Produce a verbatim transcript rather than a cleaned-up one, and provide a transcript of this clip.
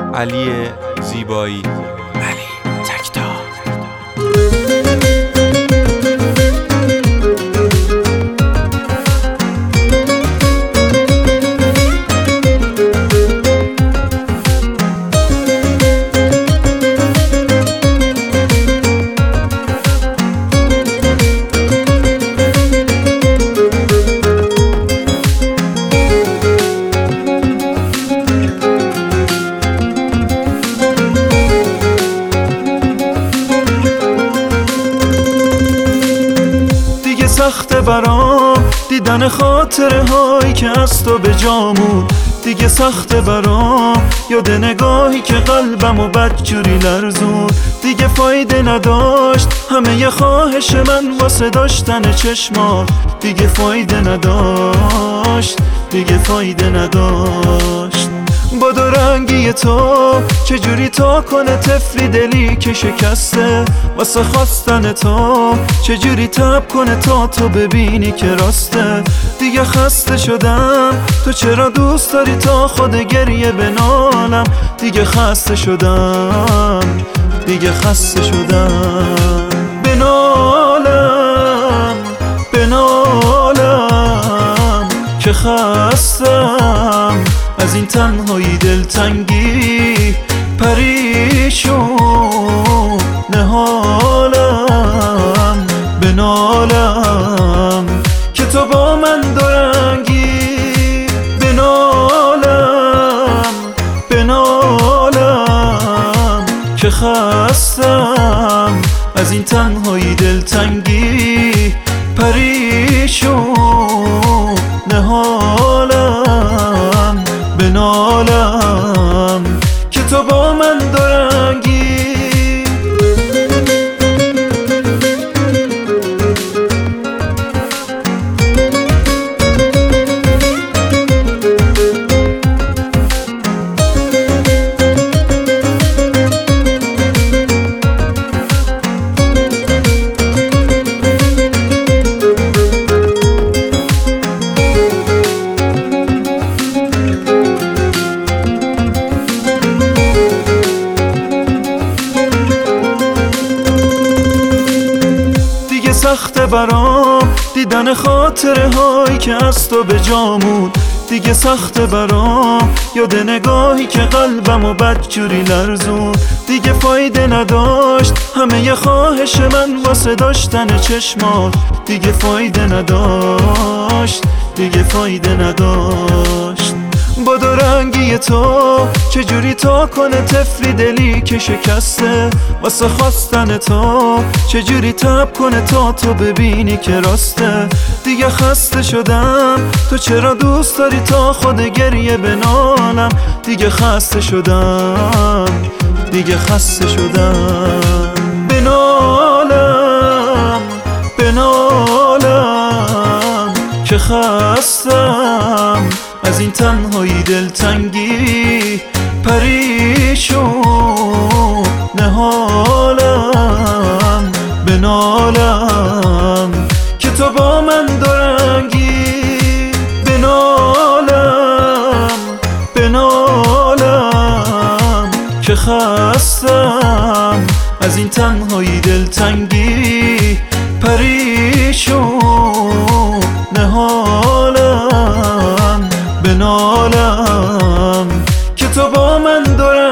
علی زیبایی. علی تکتا. سخته برام دیدن خاطره هایی که از تو به جامون. دیگه سخته برام یاد نگاهی که قلبم و بدجوری لرزون. دیگه فایده نداشت همه ی خواهش من واسه داشتن چشمات. دیگه فایده نداشت، دیگه فایده نداشت. با دو رنگی تو چجوری تا کنه طفلی دلی که شکسته واسه خواستن تو؟ چجوری تب کنه تا تو ببینی که راسته؟ دیگه خسته شدم، تو چرا دوست داری تا خود گریه بنالم؟ دیگه خسته شدم، دیگه خسته شدم. بنالم بنالم که خستم از این تنهایی دلتنگی، پریشون نهالم. بنالم که تو با من دورنگی. بنالم بنالم که خستم از این تنهایی دلتنگی، پریشون نهالم. بنالم که تو با من دورنگی. سخته برام دیدن خاطره هایی که از تو به جامون. دیگه سخته برام یاد نگاهی که قلبم و بدجوری لرزون. دیگه فایده نداشت همه ی خواهش من واسه داشتن چشمات. دیگه فایده نداشت، دیگه فایده نداشت. با دو رنگی تو چجوری تا کنه طفلی دلی که شکسته واسه خواستن تو؟ چجوری تب کنه تا تو ببینی که راسته؟ دیگه خسته شدم، تو چرا دوست داری تا خود گریه بنالم؟ دیگه خسته شدم، دیگه خسته شدم. بنالم بنالم که خستم از این تنهایی دلتنگی، پریشون نهالم. بنالم که تو با من دورنگی. بنالم بنالم که خستم از این تنهایی دلتنگی، پریشون نهالم. بنالم که تو با من دورنگی.